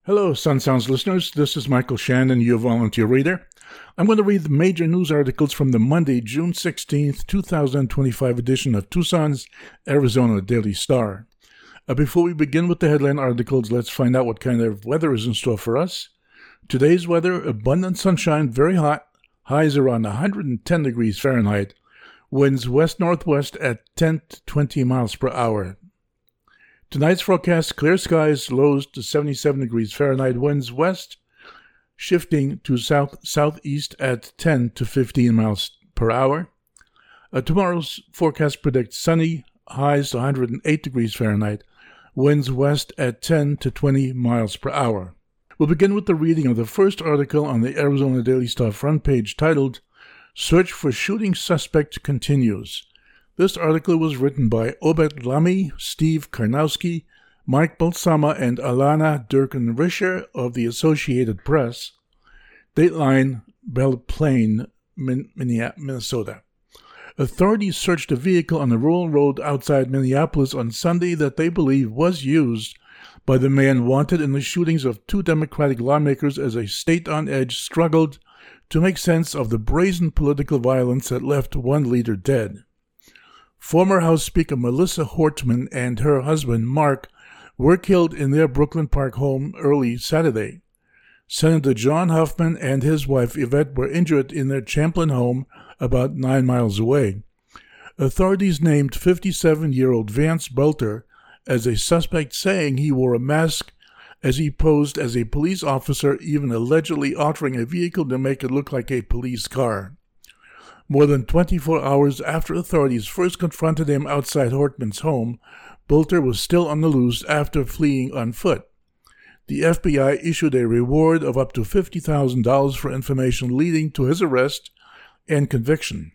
Hello, Sun Sounds listeners. This is Michael Shannon, your volunteer reader. I'm going to read the major news articles from the Monday, June 16th, 2025 edition of Tucson's Arizona Daily Star. Before we begin with the headline articles, let's find out what kind of weather is in store for us. Today's weather, abundant sunshine, very hot, highs around 110 degrees Fahrenheit, winds west-northwest at 10 to 20 miles per hour. Tonight's forecast, clear skies, lows to 77 degrees Fahrenheit, winds west, shifting to southeast at 10 to 15 miles per hour. Tomorrow's forecast predicts sunny, highs to 108 degrees Fahrenheit, winds west at 10 to 20 miles per hour. We'll begin with the reading of the first article on the Arizona Daily Star front page titled, Search for Shooting Suspect Continues. This article was written by Obed Lamy, Steve Karnowski, Mike Balsama, and Alana Durkin-Risher of the Associated Press. Dateline, Belle Plaine, Minnesota. Authorities searched a vehicle on a rural road outside Minneapolis on Sunday that they believe was used by the man wanted in the shootings of two Democratic lawmakers as a state on edge struggled to make sense of the brazen political violence that left one leader dead. Former House Speaker Melissa Hortman and her husband, Mark, were killed in their Brooklyn Park home early Saturday. Senator John Huffman and his wife Yvette were injured in their Champlin home about 9 miles away. Authorities named 57-year-old Vance Bulter as a suspect, saying he wore a mask as he posed as a police officer, even allegedly altering a vehicle to make it look like a police car. More than 24 hours after authorities first confronted him outside Hortman's home, Bulter was still on the loose after fleeing on foot. The FBI issued a reward of up to $50,000 for information leading to his arrest and conviction.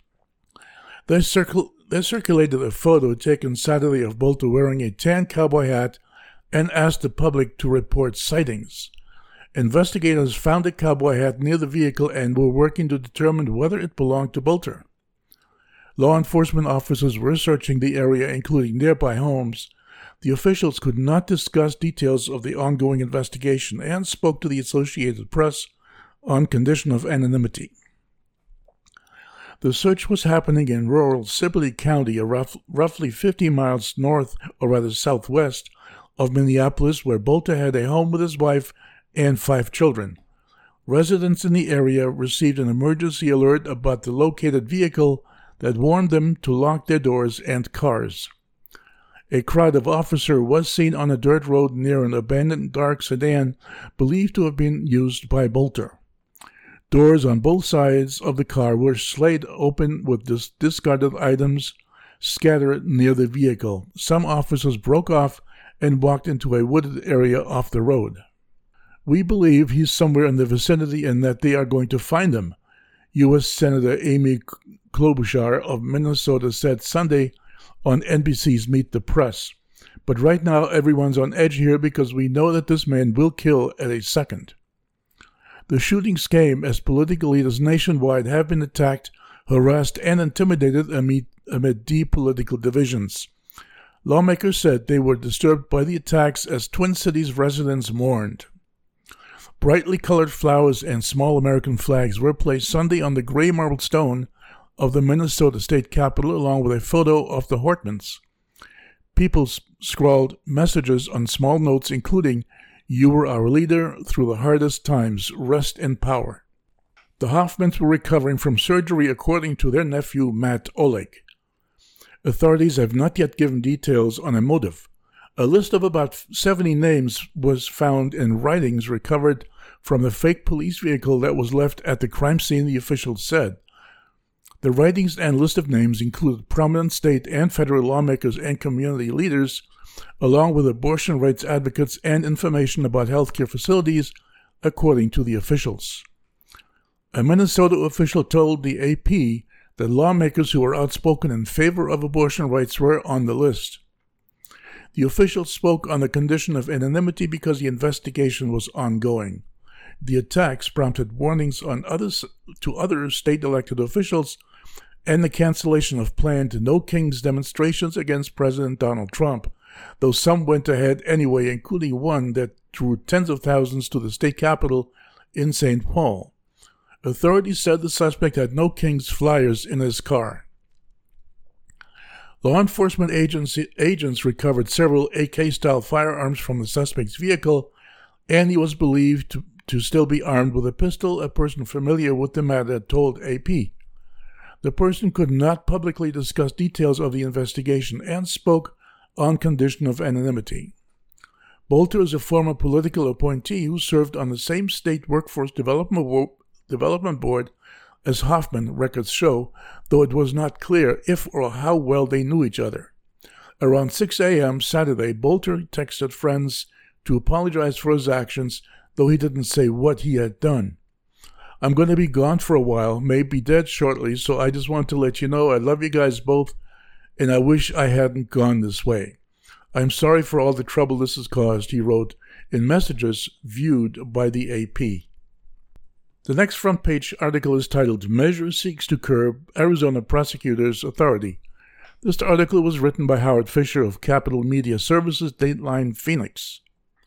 They circulated a photo taken Saturday of Bulter wearing a tan cowboy hat and asked the public to report sightings. Investigators found a cowboy hat near the vehicle and were working to determine whether it belonged to Bulter. Law enforcement officers were searching the area, including nearby homes. The officials could not discuss details of the ongoing investigation and spoke to the Associated Press on condition of anonymity. The search was happening in rural Sibley County, roughly 50 miles north, or rather southwest, of Minneapolis, where Bulter had a home with his wife and 5 children. Residents in the area received an emergency alert about the located vehicle that warned them to lock their doors and cars. A crowd of officers was seen on a dirt road near an abandoned dark sedan believed to have been used by Bulter. Doors on both sides of the car were slayed open with discarded items scattered near the vehicle. Some officers broke off and walked into a wooded area off the road. We believe he's somewhere in the vicinity and that they are going to find him, U.S. Senator Amy Klobuchar of Minnesota said Sunday on NBC's Meet the Press. But right now everyone's on edge here because we know that this man will kill at a second. The shootings came as political leaders nationwide have been attacked, harassed, and intimidated amid deep political divisions. Lawmakers said they were disturbed by the attacks as Twin Cities residents mourned. Brightly colored flowers and small American flags were placed Sunday on the gray marble stone of the Minnesota State Capitol, along with a photo of the Hortmans. People scrawled messages on small notes, including, "You were our leader through the hardest times. Rest in power." The Hoffmans were recovering from surgery, according to their nephew, Matt Oleg. Authorities have not yet given details on a motive. A list of about 70 names was found in writings recovered from the fake police vehicle that was left at the crime scene, the officials said. The writings and list of names included prominent state and federal lawmakers and community leaders, along with abortion rights advocates and information about healthcare facilities, according to the officials. A Minnesota official told the AP that lawmakers who were outspoken in favor of abortion rights were on the list. The official spoke on the condition of anonymity because the investigation was ongoing. The attacks prompted warnings to other state-elected officials and the cancellation of planned No Kings demonstrations against President Donald Trump, though some went ahead anyway, including one that drew tens of thousands to the state capitol in St. Paul. Authorities said the suspect had no King's flyers in his car. Law enforcement agents recovered several AK-style firearms from the suspect's vehicle, and he was believed to still be armed with a pistol. A person familiar with the matter told AP. The person could not publicly discuss details of the investigation and spoke on condition of anonymity. Bolter is a former political appointee who served on the same state workforce development board as Hoffman, records show, though it was not clear if or how well they knew each other. Around 6 a.m. Saturday, Bolter texted friends to apologize for his actions, though he didn't say what he had done. "I'm going to be gone for a while, may be dead shortly, so I just want to let you know I love you guys both, and I wish I hadn't gone this way. I'm sorry for all the trouble this has caused," he wrote in messages viewed by the AP. The next front page article is titled, "Measure Seeks to Curb Arizona Prosecutors' Authority." This article was written by Howard Fisher of Capital Media Services, Dateline Phoenix.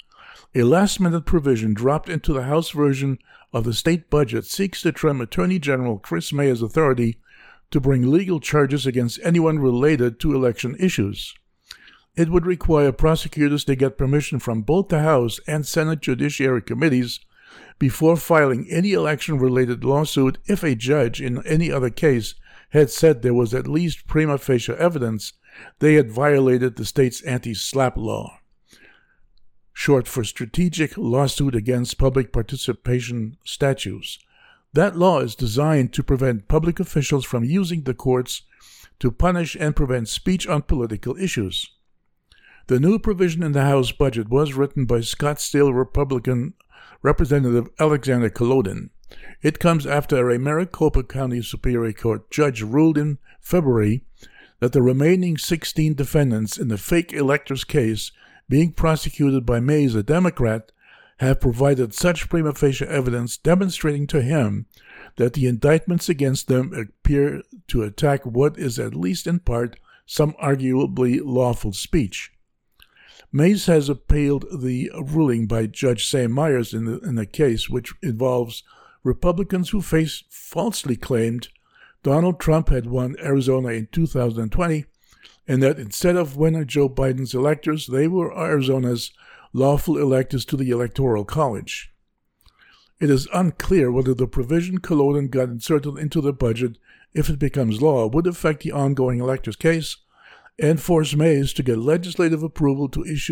A last-minute provision dropped into the House version of the state budget seeks to trim Attorney General Chris Mayer's authority to bring legal charges against anyone related to election issues. It would require prosecutors to get permission from both the House and Senate Judiciary Committees before filing any election-related lawsuit if a judge in any other case had said there was at least prima facie evidence they had violated the state's anti-SLAPP law, short for Strategic Lawsuit Against Public Participation Statutes. That law is designed to prevent public officials from using the courts to punish and prevent speech on political issues. The new provision in the House budget was written by Scottsdale Republican Representative Alexander Kolodin. It comes after a Maricopa County Superior Court judge ruled in February that the remaining 16 defendants in the fake electors case being prosecuted by Mays, a Democrat, have provided such prima facie evidence demonstrating to him that the indictments against them appear to attack what is at least in part some arguably lawful speech. Mays has appealed the ruling by Judge Sam Myers in the case, which involves Republicans who falsely claimed Donald Trump had won Arizona in 2020 and that instead of winner Joe Biden's electors, they were Arizona's lawful electors to the Electoral College. It is unclear whether the provision Kolodin got inserted into the budget, if it becomes law, would affect the ongoing electors case and force Mays to get legislative approval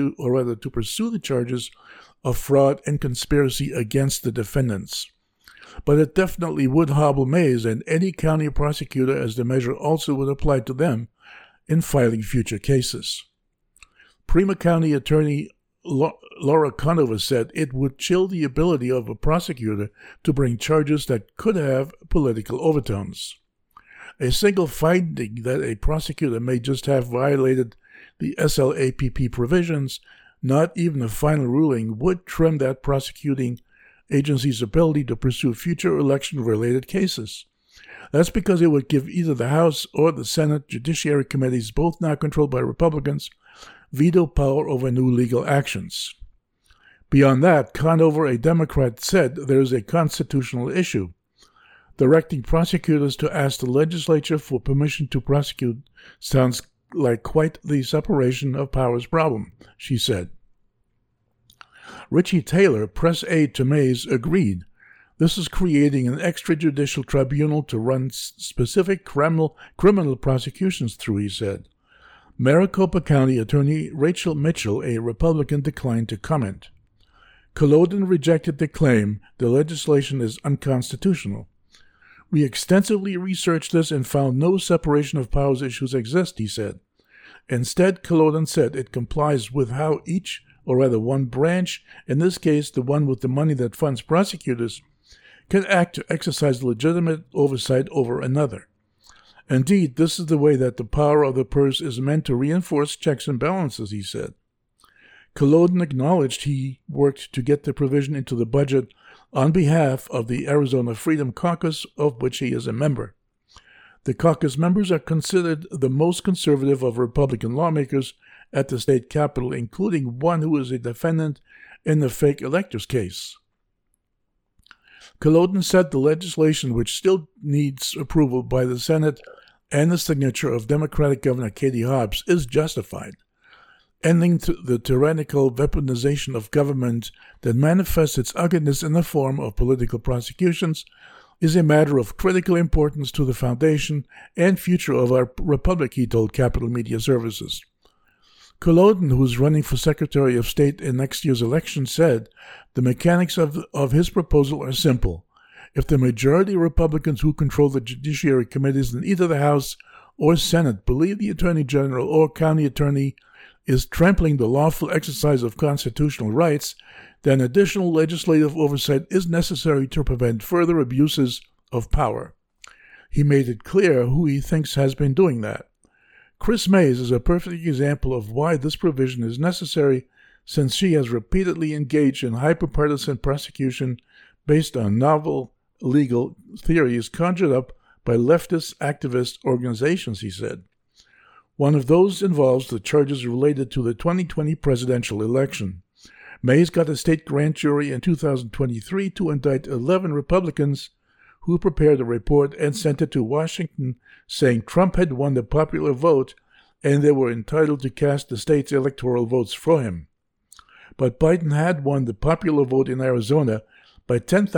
to pursue the charges of fraud and conspiracy against the defendants. But it definitely would hobble Mays and any county prosecutor, as the measure also would apply to them in filing future cases. Prima County Attorney Laura Conover said it would chill the ability of a prosecutor to bring charges that could have political overtones. A single finding that a prosecutor may just have violated the SLAPP provisions, not even a final ruling, would trim that prosecuting agency's ability to pursue future election-related cases. That's because it would give either the House or the Senate Judiciary Committees, both now controlled by Republicans, veto power over new legal actions. Beyond that, Conover, a Democrat, said there is a constitutional issue. Directing prosecutors to ask the legislature for permission to prosecute sounds like quite the separation of powers problem, she said. Richie Taylor, press aide to Mays, agreed. This is creating an extrajudicial tribunal to run specific criminal prosecutions through, he said. Maricopa County Attorney Rachel Mitchell, a Republican, declined to comment. Kolodin rejected the claim the legislation is unconstitutional. We extensively researched this and found no separation of powers issues exist, he said. Instead, Kolodin said it complies with how each, or rather one branch, in this case the one with the money that funds prosecutors, can act to exercise legitimate oversight over another. Indeed, this is the way that the power of the purse is meant to reinforce checks and balances, he said. Kolodin acknowledged he worked to get the provision into the budget on behalf of the Arizona Freedom Caucus, of which he is a member. The caucus members are considered the most conservative of Republican lawmakers at the state capitol, including one who is a defendant in the fake electors case. Culloden said the legislation, which still needs approval by the Senate and the signature of Democratic Governor Katie Hobbs, is justified. Ending the tyrannical weaponization of government that manifests its ugliness in the form of political prosecutions is a matter of critical importance to the foundation and future of our republic, he told Capital Media Services. Culloden, who is running for Secretary of State in next year's election, said the mechanics of his proposal are simple. If the majority Republicans who control the judiciary committees in either the House or Senate believe the Attorney General or County Attorney is trampling the lawful exercise of constitutional rights, then additional legislative oversight is necessary to prevent further abuses of power. He made it clear who he thinks has been doing that. Chris Mays is a perfect example of why this provision is necessary, since she has repeatedly engaged in hyperpartisan prosecution based on novel legal theories conjured up by leftist activist organizations, he said. One of those involves the charges related to the 2020 presidential election. Mays got a state grand jury in 2023 to indict 11 Republicans who prepared a report and sent it to Washington saying Trump had won the popular vote and they were entitled to cast the state's electoral votes for him. But Biden had won the popular vote in Arizona by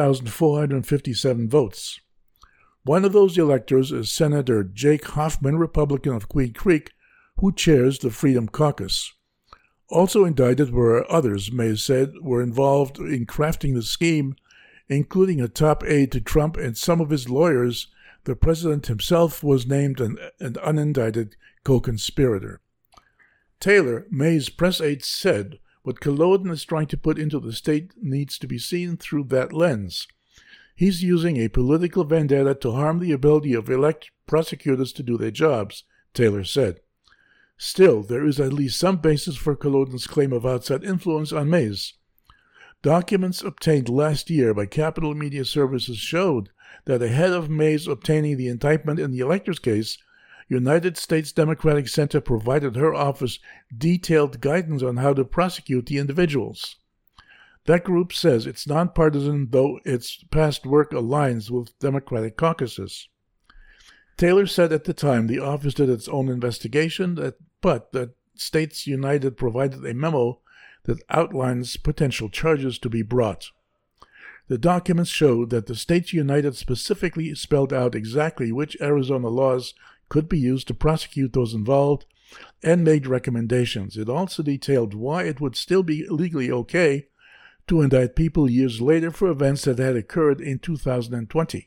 10,457 votes. One of those electors is Senator Jake Hoffman, Republican of Queen Creek, who chairs the Freedom Caucus. Also indicted were others, Mays said, were involved in crafting the scheme, including a top aide to Trump and some of his lawyers. The president himself was named an unindicted co-conspirator. Taylor, Mays' press aide, said what Culloden is trying to put into the state needs to be seen through that lens. He's using a political vendetta to harm the ability of elect prosecutors to do their jobs, Taylor said. Still, there is at least some basis for Culloden's claim of outside influence on Mays. Documents obtained last year by Capital Media Services showed that ahead of Mays obtaining the indictment in the electors case, United States Democratic Center provided her office detailed guidance on how to prosecute the individuals. That group says it's nonpartisan, though its past work aligns with Democratic caucuses. Taylor said at the time the office did its own investigation, but that States United provided a memo that outlines potential charges to be brought. The documents showed that the States United specifically spelled out exactly which Arizona laws could be used to prosecute those involved and made recommendations. It also detailed why it would still be legally okay to indict people years later for events that had occurred in 2020.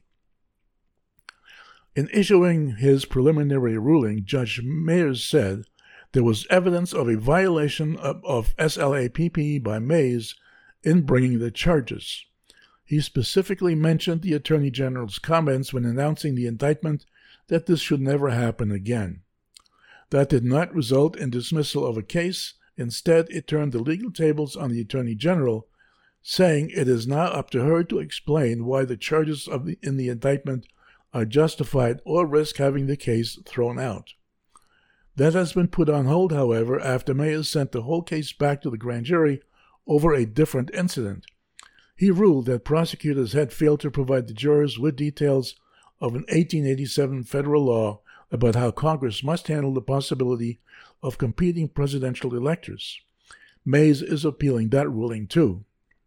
In issuing his preliminary ruling, Judge Mayers said there was evidence of a violation of SLAPP by Mays in bringing the charges. He specifically mentioned the Attorney General's comments when announcing the indictment that this should never happen again. That did not result in dismissal of a case. Instead, it turned the legal tables on the Attorney General, saying it is now up to her to explain why the charges in the indictment are justified or risk having the case thrown out. That has been put on hold, however, after Mayers sent the whole case back to the grand jury over a different incident. He ruled that prosecutors had failed to provide the jurors with details of an 1887 federal law about how Congress must handle the possibility of competing presidential electors. Mays is appealing that ruling, too.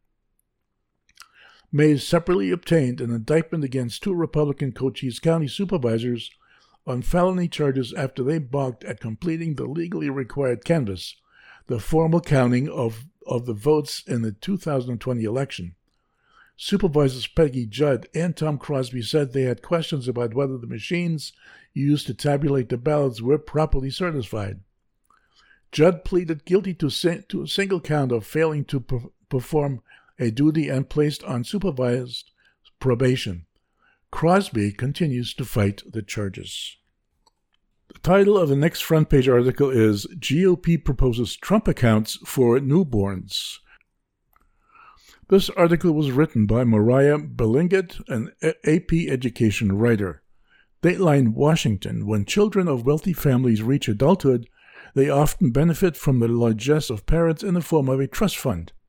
Mays separately obtained an indictment against 2 Republican Cochise County supervisors on felony charges after they balked at completing the legally required canvass, the formal counting of the votes in the 2020 election. Supervisors Peggy Judd and Tom Crosby said they had questions about whether the machines used to tabulate the ballots were properly certified. Judd pleaded guilty to a single count of failing to perform a duty and placed on supervised probation. Crosby continues to fight the charges. The title of the next front page article is GOP Proposes Trump Accounts for Newborns. This article was written by Mariah Belingett, an AP education writer. Dateline, Washington. When children of wealthy families reach adulthood, they often benefit from the largesse of parents in the form of a trust fund.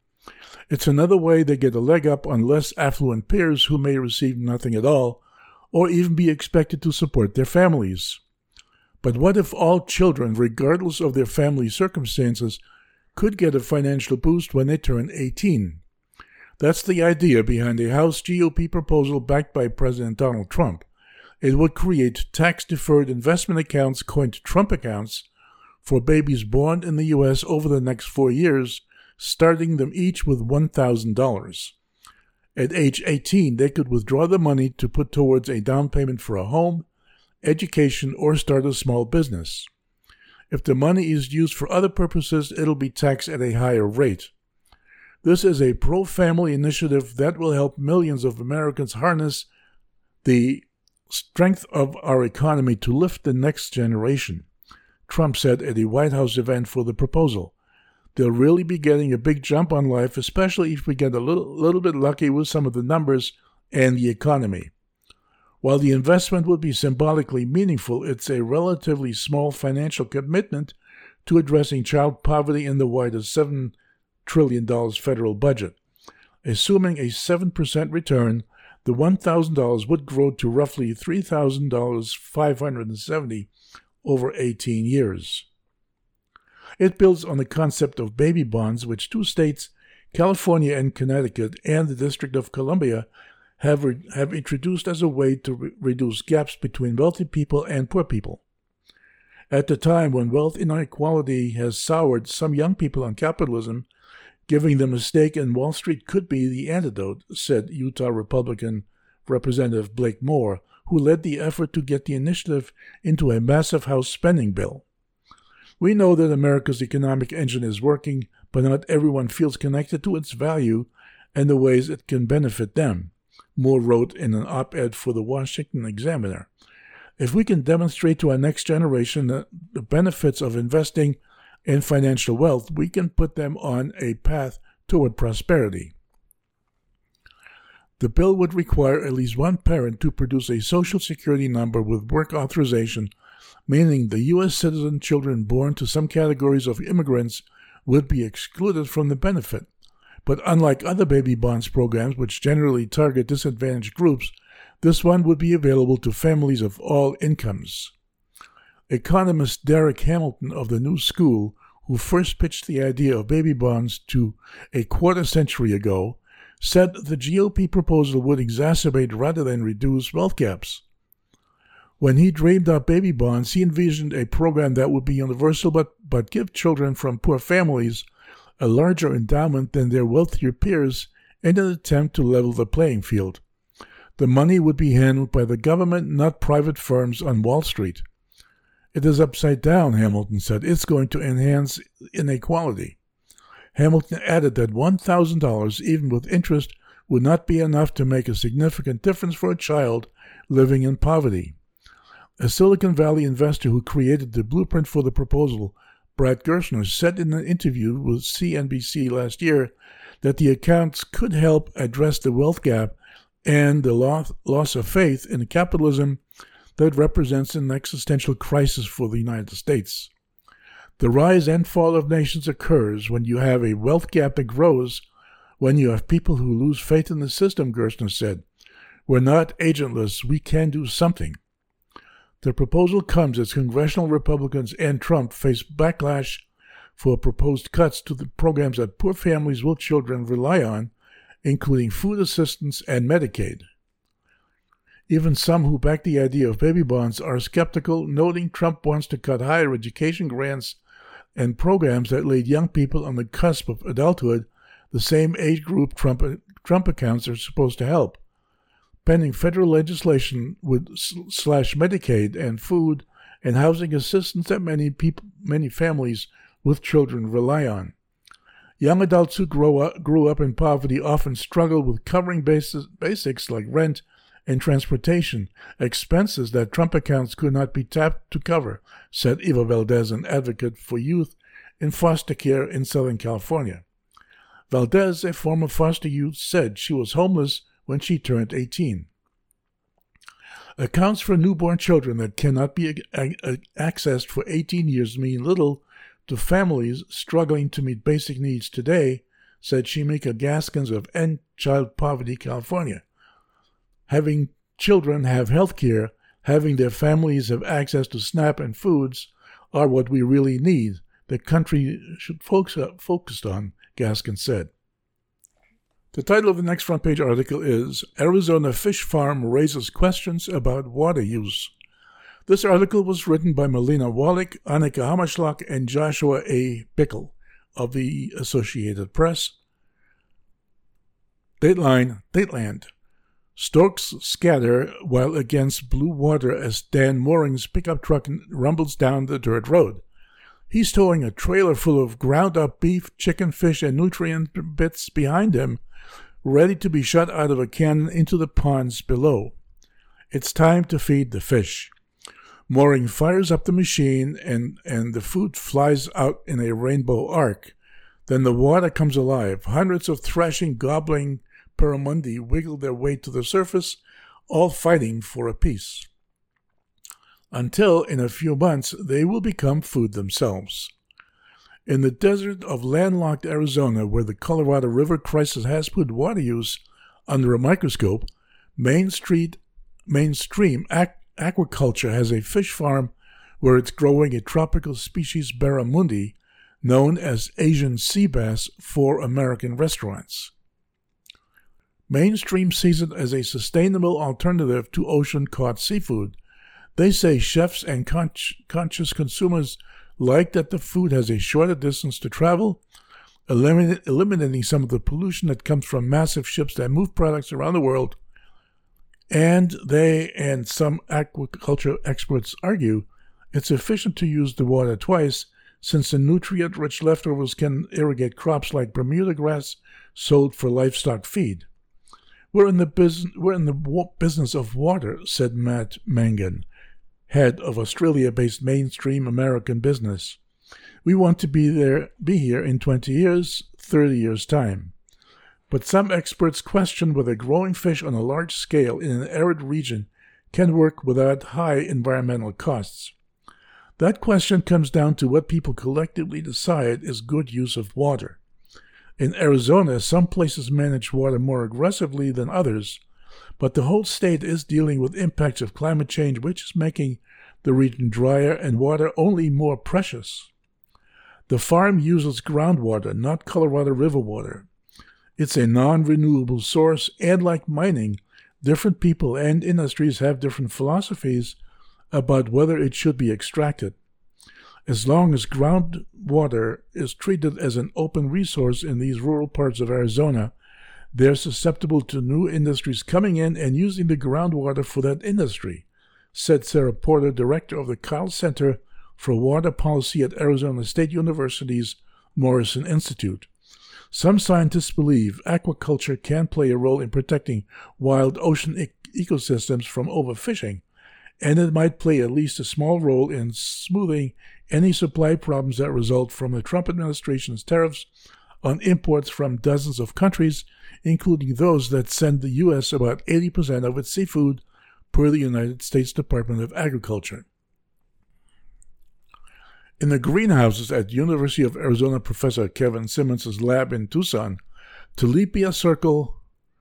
It's another way they get a leg up on less affluent peers who may receive nothing at all, or even be expected to support their families. But what if all children, regardless of their family circumstances, could get a financial boost when they turn 18? That's the idea behind a House GOP proposal backed by President Donald Trump. It would create tax-deferred investment accounts, coined Trump accounts, for babies born in the U.S. over the next 4 years, starting them each with $1,000. At age 18, they could withdraw the money to put towards a down payment for a home, education, or start a small business. If the money is used for other purposes, it'll be taxed at a higher rate. This is a pro-family initiative that will help millions of Americans harness the strength of our economy to lift the next generation, Trump said at a White House event for the proposal. They'll really be getting a big jump on life, especially if we get a little bit lucky with some of the numbers and the economy. While the investment would be symbolically meaningful, it's a relatively small financial commitment to addressing child poverty in the wider $7 trillion federal budget. Assuming a 7% return, the $1,000 would grow to roughly $3,570 over 18 years. It builds on the concept of baby bonds, which 2 states, California and Connecticut, and the District of Columbia, have introduced as a way to reduce gaps between wealthy people and poor people. At the time when wealth inequality has soured some young people on capitalism, giving them a stake in Wall Street could be the antidote, said Utah Republican Representative Blake Moore, who led the effort to get the initiative into a massive House spending bill. We know that America's economic engine is working, but not everyone feels connected to its value and the ways it can benefit them, Moore wrote in an op-ed for the Washington Examiner. If we can demonstrate to our next generation the benefits of investing in financial wealth, we can put them on a path toward prosperity. The bill would require at least one parent to produce a Social Security number with work authorization, meaning the U.S. citizen children born to some categories of immigrants would be excluded from the benefit. But unlike other baby bonds programs, which generally target disadvantaged groups, this one would be available to families of all incomes. Economist Derek Hamilton of the New School, who first pitched the idea of baby bonds to a quarter-century ago, said the GOP proposal would exacerbate rather than reduce wealth gaps. When he dreamed up baby bonds, he envisioned a program that would be universal but give children from poor families a larger endowment than their wealthier peers in an attempt to level the playing field. The money would be handled by the government, not private firms on Wall Street. It is upside down, Hamilton said. It's going to enhance inequality. Hamilton added that $1,000, even with interest, would not be enough to make a significant difference for a child living in poverty. A Silicon Valley investor who created the blueprint for the proposal, Brad Gerstner, said in an interview with CNBC last year that the accounts could help address the wealth gap and the loss of faith in capitalism that represents an existential crisis for the United States. The rise and fall of nations occurs when you have a wealth gap that grows, when you have people who lose faith in the system, Gerstner said. We're not agentless. We can do something. The proposal comes as congressional Republicans and Trump face backlash for proposed cuts to the programs that poor families with children rely on, including food assistance and Medicaid. Even some who back the idea of baby bonds are skeptical, noting Trump wants to cut higher education grants and programs that laid young people on the cusp of adulthood, the same age group Trump accounts are supposed to help. Pending federal legislation would slash Medicaid and food and housing assistance that many families with children rely on. Young adults who grew up in poverty often struggle with covering basics like rent and transportation, expenses that Trump accounts could not be tapped to cover, said Eva Valdez, an advocate for youth in foster care in Southern California. Valdez, a former foster youth, said she was homeless when she turned 18. Accounts for newborn children that cannot be accessed for 18 years mean little to families struggling to meet basic needs today, said Shemika Gaskins of End Child Poverty, California. Having children have health care, having their families have access to SNAP and foods are what we really need. The country should focus on, Gaskins said. The title of the next front page article is Arizona Fish Farm Raises Questions About Water Use. This article was written by Melina Wallach, Annika Hammerschlag, and Joshua A. Bickel of the Associated Press. Dateland. Storks scatter while against blue water as Dan Mooring's pickup truck rumbles down the dirt road. He's towing a trailer full of ground-up beef, chicken, fish, and nutrient bits behind him, ready to be shot out of a cannon into the ponds below. It's time to feed the fish. Mooring fires up the machine, and the food flies out in a rainbow arc. Then the water comes alive. Hundreds of thrashing, gobbling barramundi wiggle their way to the surface, all fighting for a piece. Until, in a few months, they will become food themselves. In the desert of landlocked Arizona, where the Colorado River crisis has put water use under a microscope, mainstream aquaculture has a fish farm where it's growing a tropical species barramundi known as Asian sea bass for American restaurants. Mainstream sees it as a sustainable alternative to ocean-caught seafood. They say chefs and conscious consumers like that the food has a shorter distance to travel, eliminating some of the pollution that comes from massive ships that move products around the world. And they and some aquaculture experts argue it's efficient to use the water twice, since the nutrient-rich leftovers can irrigate crops like Bermuda grass sold for livestock feed. We're in the business of water, said Matt Mangan, head of Australia-based Mainstream American Business. We want to be here in 20 years, 30 years' time. But some experts question whether growing fish on a large scale in an arid region can work without high environmental costs. That question comes down to what people collectively decide is good use of water. In Arizona, some places manage water more aggressively than others, but the whole state is dealing with impacts of climate change, which is making the region drier and water only more precious. The farm uses groundwater, not Colorado River water. It's a non-renewable source, and like mining, different people and industries have different philosophies about whether it should be extracted. As long as groundwater is treated as an open resource in these rural parts of Arizona, they're susceptible to new industries coming in and using the groundwater for that industry, said Sarah Porter, director of the Kyle Center for Water Policy at Arizona State University's Morrison Institute. Some scientists believe aquaculture can play a role in protecting wild ocean ecosystems from overfishing, and it might play at least a small role in smoothing any supply problems that result from the Trump administration's tariffs on imports from dozens of countries, including those that send the U.S. about 80% of its seafood, per the United States Department of Agriculture. In the greenhouses at University of Arizona Professor Kevin Simmons' lab in Tucson, tilapia circle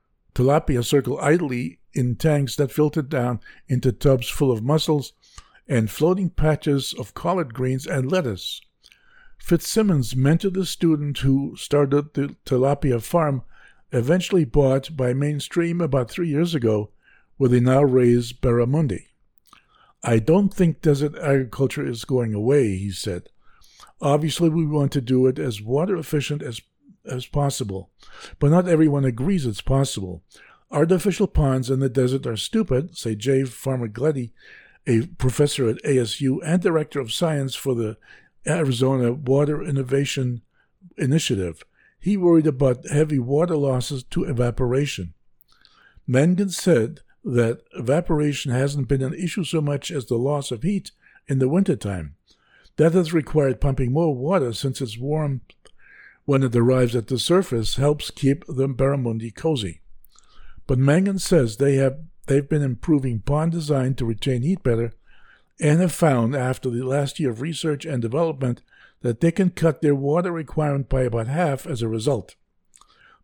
idly in tanks that filtered down into tubs full of mussels and floating patches of collard greens and lettuce. Fitzsimmons mentored the student who started the tilapia farm, eventually bought by Mainstream about 3 years ago, where they now raise barramundi. I don't think desert agriculture is going away, he said. Obviously, we want to do it as water efficient as possible, but not everyone agrees it's possible. Artificial ponds in the desert are stupid, say Jay Farmer-Gleddy, a professor at ASU and director of science for the Arizona Water Innovation Initiative. He worried about heavy water losses to evaporation. Mangan said that evaporation hasn't been an issue so much as the loss of heat in the wintertime. That has required pumping more water since it's warm when it arrives at the surface helps keep the barramundi cozy. But Mangan says they've been improving pond design to retain heat better and have found after the last year of research and development that they can cut their water requirement by about half as a result.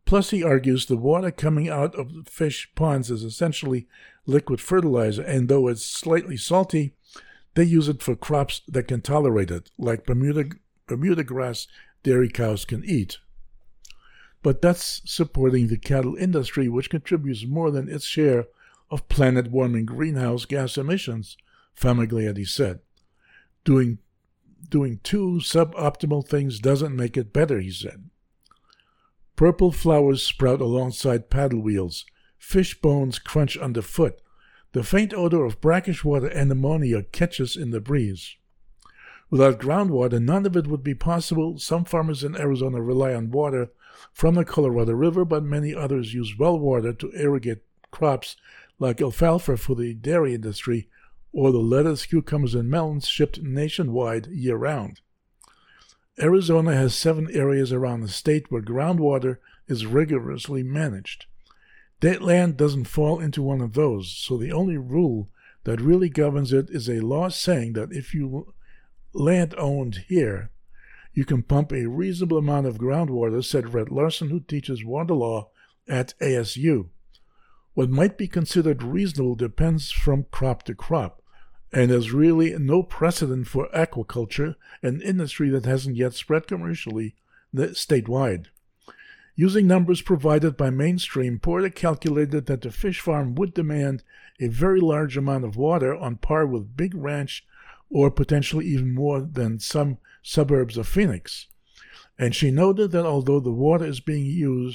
Plus, he argues the water coming out of the fish ponds is essentially liquid fertilizer, and though it's slightly salty, they use it for crops that can tolerate it, like Bermuda grass dairy cows can eat. But that's supporting the cattle industry, which contributes more than its share of planet-warming greenhouse gas emissions, Famiglietti said. Doing two suboptimal things doesn't make it better, he said. Purple flowers sprout alongside paddle wheels. Fish bones crunch underfoot. The faint odor of brackish water and ammonia catches in the breeze. Without groundwater, none of it would be possible. Some farmers in Arizona rely on water from the Colorado River, but many others use well water to irrigate crops like alfalfa for the dairy industry or the lettuce, cucumbers, and melons shipped nationwide year-round. Arizona has 7 areas around the state where groundwater is rigorously managed. That land doesn't fall into one of those, so the only rule that really governs it is a law saying that if you land owned here, you can pump a reasonable amount of groundwater, said Rhett Larson, who teaches water law at ASU. What might be considered reasonable depends from crop to crop, and there's really no precedent for aquaculture, an industry that hasn't yet spread commercially statewide. Using numbers provided by Mainstream, Porter calculated that the fish farm would demand a very large amount of water on par with Big Ranch or potentially even more than some suburbs of Phoenix. And she noted that although the water is being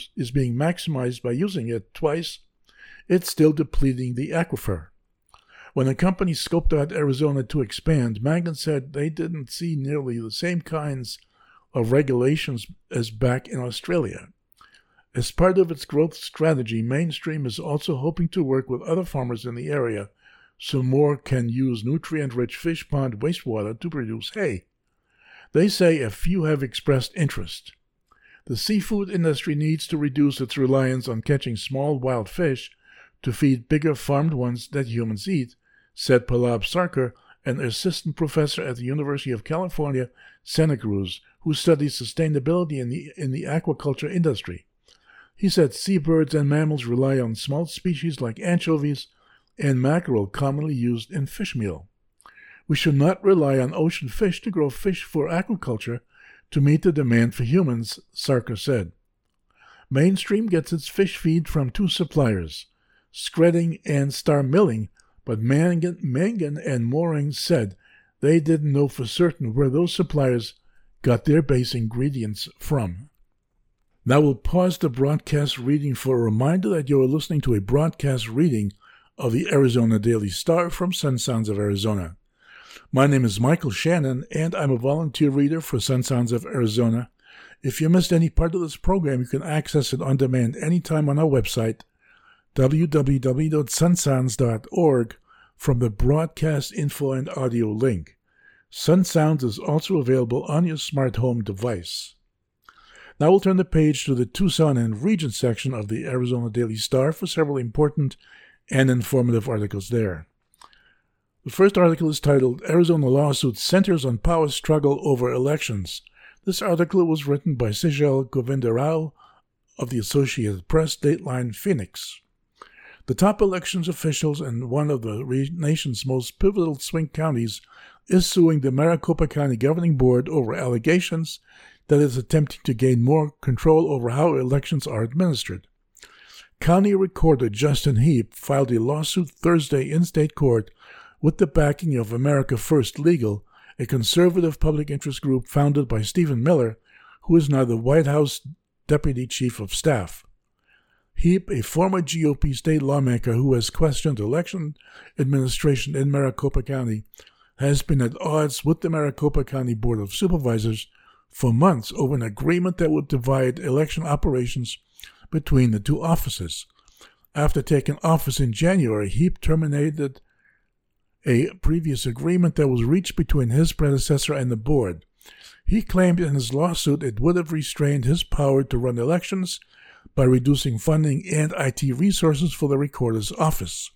maximized by using it twice, it's still depleting the aquifer. When the company scoped out Arizona to expand, Mangan said they didn't see nearly the same kinds of regulations as back in Australia. As part of its growth strategy, Mainstream is also hoping to work with other farmers in the area so more can use nutrient-rich fish pond wastewater to produce hay. They say a few have expressed interest. The seafood industry needs to reduce its reliance on catching small wild fish to feed bigger farmed ones that humans eat, said Palab Sarkar, an assistant professor at the University of California, Santa Cruz, who studies sustainability in the aquaculture industry. He said seabirds and mammals rely on small species like anchovies and mackerel commonly used in fish meal. We should not rely on ocean fish to grow fish for aquaculture to meet the demand for humans, Sarkar said. Mainstream gets its fish feed from 2 suppliers, Skredding and Star Milling, but Mangan and Mooring said they didn't know for certain where those suppliers got their base ingredients from. Now we'll pause the broadcast reading for a reminder that you are listening to a broadcast reading of the Arizona Daily Star from Sun Sounds of Arizona. My name is Michael Shannon, and I'm a volunteer reader for Sun Sounds of Arizona. If you missed any part of this program, you can access it on demand anytime on our website, www.sunsounds.org, from the broadcast info and audio link. Sun Sounds is also available on your smart home device. Now we'll turn the page to the Tucson and region section of the Arizona Daily Star for several important and informative articles there. The first article is titled, Arizona Lawsuit Centers on Power Struggle Over Elections. This article was written by Sejal Govindarao of the Associated Press, Dateline, Phoenix. The top elections officials in one of the nation's most pivotal swing counties is suing the Maricopa County Governing Board over allegations that it is attempting to gain more control over how elections are administered. County Recorder Justin Heap filed a lawsuit Thursday in state court with the backing of America First Legal, a conservative public interest group founded by Stephen Miller, who is now the White House Deputy Chief of Staff. Heap, a former GOP state lawmaker who has questioned election administration in Maricopa County, has been at odds with the Maricopa County Board of Supervisors for months over an agreement that would divide election operations between the 2 offices. After taking office in January, Heap terminated a previous agreement that was reached between his predecessor and the board. He claimed in his lawsuit it would have restrained his power to run elections by reducing funding and IT resources for the recorder's office.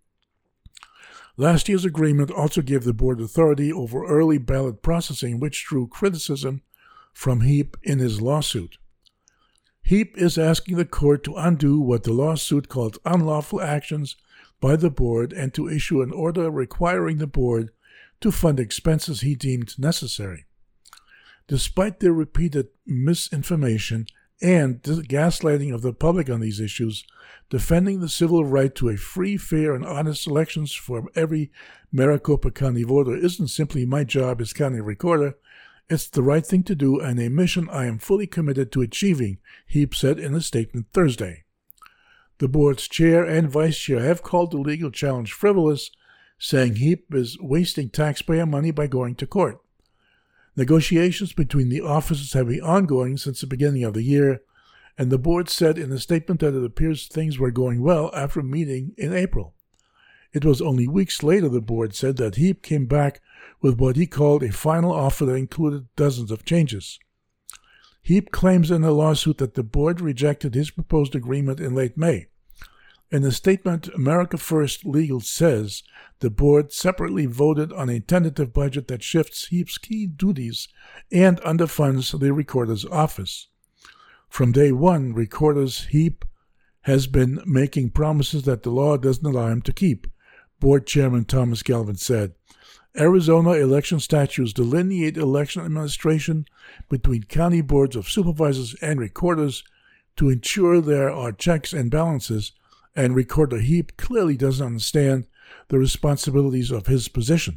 Last year's agreement also gave the board authority over early ballot processing, which drew criticism from Heap in his lawsuit. HEAP is asking the court to undo what the lawsuit called unlawful actions by the board and to issue an order requiring the board to fund expenses he deemed necessary. Despite their repeated misinformation and the gaslighting of the public on these issues, defending the civil right to a free, fair, and honest elections for every Maricopa County voter isn't simply my job as county recorder. It's the right thing to do and a mission I am fully committed to achieving, HEAP said in a statement Thursday. The board's chair and vice chair have called the legal challenge frivolous, saying HEAP is wasting taxpayer money by going to court. Negotiations between the offices have been ongoing since the beginning of the year, and the board said in a statement that it appears things were going well after a meeting in April. It was only weeks later, the board said, that HEAP came back with what he called a final offer that included dozens of changes. HEAP claims in a lawsuit that the board rejected his proposed agreement in late May. In a statement, America First Legal says the board separately voted on a tentative budget that shifts HEAP's key duties and underfunds the recorder's office. From day one, Recorders HEAP has been making promises that the law doesn't allow him to keep, Board Chairman Thomas Galvin said. Arizona election statutes delineate election administration between county boards of supervisors and recorders to ensure there are checks and balances, and Recorder HEAP clearly doesn't understand the responsibilities of his position.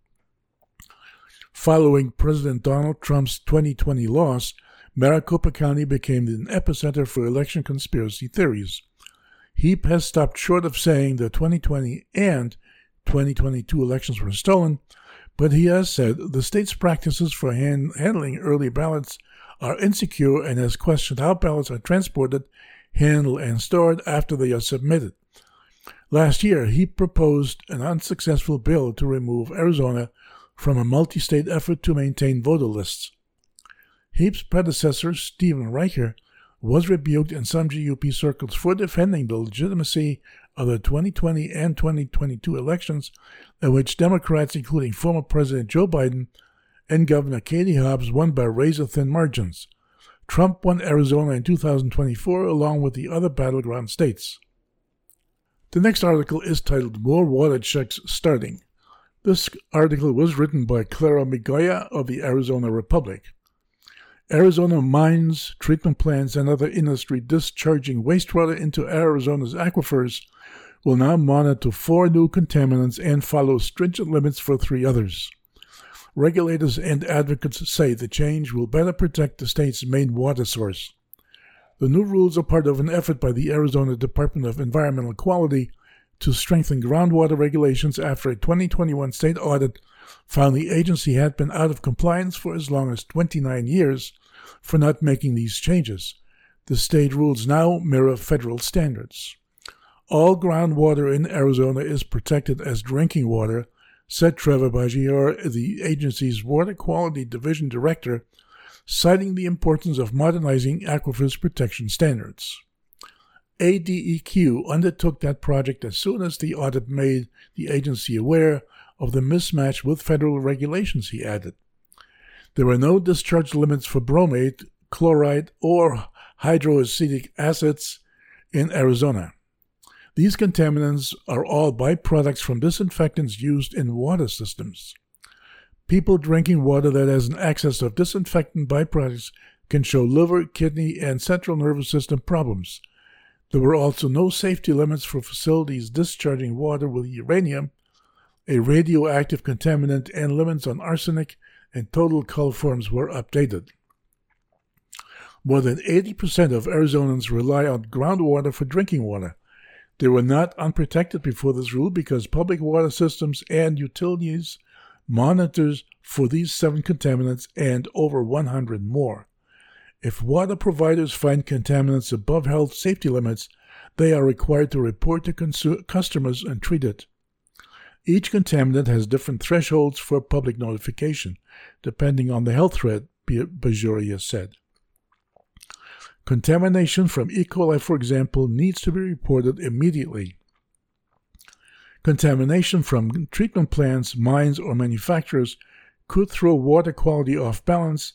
Following President Donald Trump's 2020 loss, Maricopa County became an epicenter for election conspiracy theories. HEAP has stopped short of saying the 2020 and 2022 elections were stolen, but he has said the state's practices for handling early ballots are insecure and has questioned how ballots are transported, handled, and stored after they are submitted. Last year, he proposed an unsuccessful bill to remove Arizona from a multi-state effort to maintain voter lists. HEAP's predecessor, Stephen Reicher, was rebuked in some GOP circles for defending the legitimacy of the 2020 and 2022 elections, in which Democrats, including former President Joe Biden and Governor Katie Hobbs, won by razor-thin margins. Trump won Arizona in 2024, along with the other battleground states. The next article is titled More Water Checks Starting. This article was written by Clara Migoya of the Arizona Republic. Arizona mines, treatment plants, and other industry discharging wastewater into Arizona's aquifers will now monitor 4 new contaminants and follow stringent limits for 3 others. Regulators and advocates say the change will better protect the state's main water source. The new rules are part of an effort by the Arizona Department of Environmental Quality to strengthen groundwater regulations after a 2021 state audit found the agency had been out of compliance for as long as 29 years for not making these changes. The state rules now mirror federal standards. All groundwater in Arizona is protected as drinking water, said Trevor Bajior, the agency's Water Quality Division Director, citing the importance of modernizing aquifers protection standards. ADEQ undertook that project as soon as the audit made the agency aware of the mismatch with federal regulations, he added. There were no discharge limits for bromate, chloride, or hydroacetic acids in Arizona. These contaminants are all byproducts from disinfectants used in water systems. People drinking water that has an excess of disinfectant byproducts can show liver, kidney, and central nervous system problems. There were also no safety limits for facilities discharging water with uranium, a radioactive contaminant, and limits on arsenic and total coliforms were updated. More than 80% of Arizonans rely on groundwater for drinking water. They were not unprotected before this rule because public water systems and utilities monitors for these 7 contaminants and over 100 more. If water providers find contaminants above health safety limits, they are required to report to customers and treat it. Each contaminant has different thresholds for public notification, depending on the health threat, Bajoria said. Contamination from E. coli, for example, needs to be reported immediately. Contamination from treatment plants, mines, or manufacturers could throw water quality off balance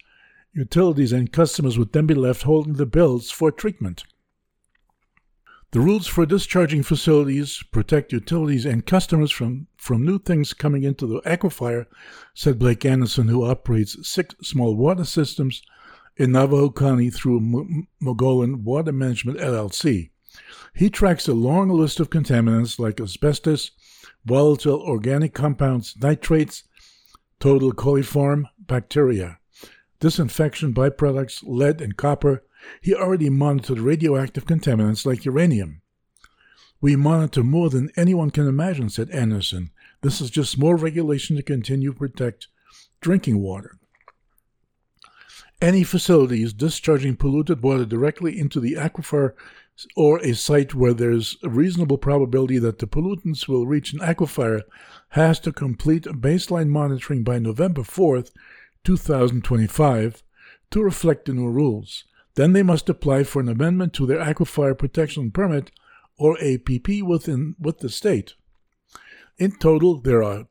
Utilities and customers would then be left holding the bills for treatment. The rules for discharging facilities protect utilities and customers from new things coming into the aquifer, said Blake Anderson, who operates 6 small water systems in Navajo County through Mogollon Water Management LLC. He tracks a long list of contaminants like asbestos, volatile organic compounds, nitrates, total coliform bacteria, disinfection byproducts, lead and copper. He already monitored radioactive contaminants like uranium. We monitor more than anyone can imagine, said Anderson. This is just more regulation to continue to protect drinking water. Any facilities discharging polluted water directly into the aquifer or a site where there's a reasonable probability that the pollutants will reach an aquifer has to complete baseline monitoring by November 4th, 2025, to reflect the new rules. Then they must apply for an amendment to their Aquifer Protection Permit, or APP, with the state. In total, there are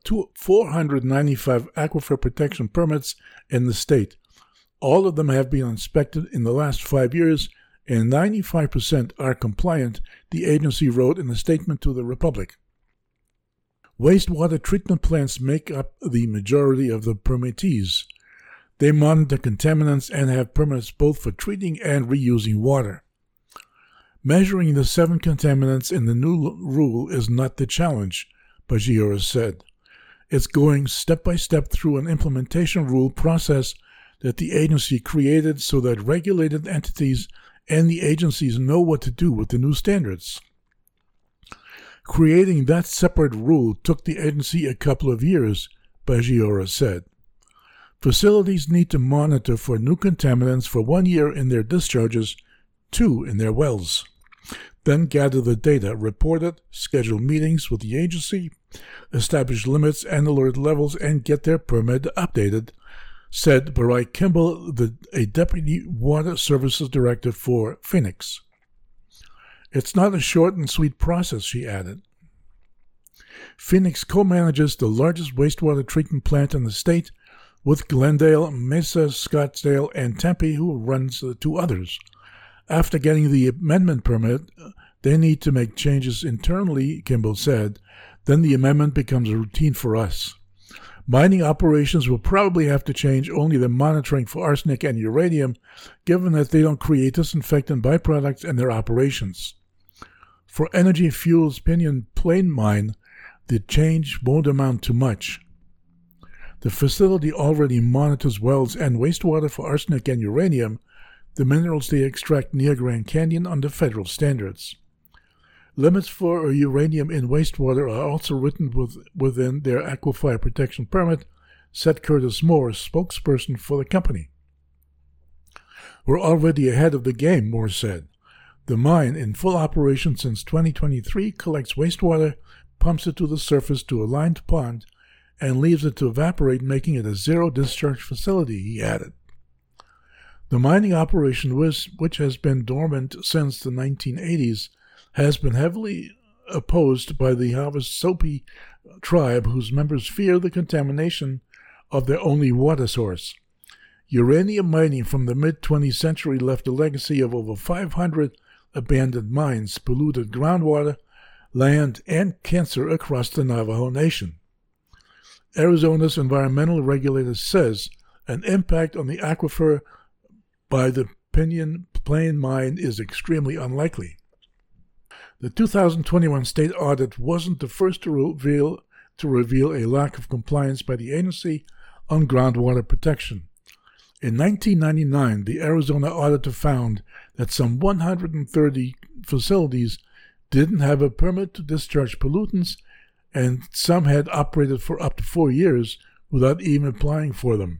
495 Aquifer Protection Permits in the state. All of them have been inspected in the last 5 years, and 95% are compliant, the agency wrote in a statement to the Republic. Wastewater treatment plants make up the majority of the permittees. They monitor contaminants and have permits both for treating and reusing water. Measuring the 7 contaminants in the new rule is not the challenge, Pagiora said. It's going step by step through an implementation rule process that the agency created so that regulated entities and the agencies know what to do with the new standards. Creating that separate rule took the agency a couple of years, Pagiora said. Facilities need to monitor for new contaminants for 1 year in their discharges, 2 in their wells. Then gather the data, report it, schedule meetings with the agency, establish limits and alert levels, and get their permit updated, said Barai Kimball, a Deputy Water Services Director for Phoenix. It's not a short and sweet process, she added. Phoenix co-manages the largest wastewater treatment plant in the state, with Glendale, Mesa, Scottsdale, and Tempe, who runs the 2 others. After getting the amendment permit, they need to make changes internally, Kimball said. Then the amendment becomes a routine for us. Mining operations will probably have to change only the monitoring for arsenic and uranium, given that they don't create disinfectant byproducts in their operations. For Energy Fuels Pinyon Plain Mine, the change won't amount to much. The facility already monitors wells and wastewater for arsenic and uranium, the minerals they extract near Grand Canyon under federal standards. Limits for uranium in wastewater are also written within their Aquifer Protection Permit, said Curtis Moore, spokesperson for the company. We're already ahead of the game, Moore said. The mine, in full operation since 2023, collects wastewater, pumps it to the surface to a lined pond, and leaves it to evaporate, making it a zero-discharge facility, he added. The mining operation, which has been dormant since the 1980s, has been heavily opposed by the Havasupai tribe, whose members fear the contamination of their only water source. Uranium mining from the mid-20th century left a legacy of over 500 abandoned mines, polluted groundwater, land, and cancer across the Navajo Nation. Arizona's environmental regulator says an impact on the aquifer by the Pinyon Plain Mine is extremely unlikely. The 2021 state audit wasn't the first to reveal a lack of compliance by the agency on groundwater protection. In 1999, the Arizona auditor found that some 130 facilities didn't have a permit to discharge pollutants, and some had operated for up to 4 years without even applying for them.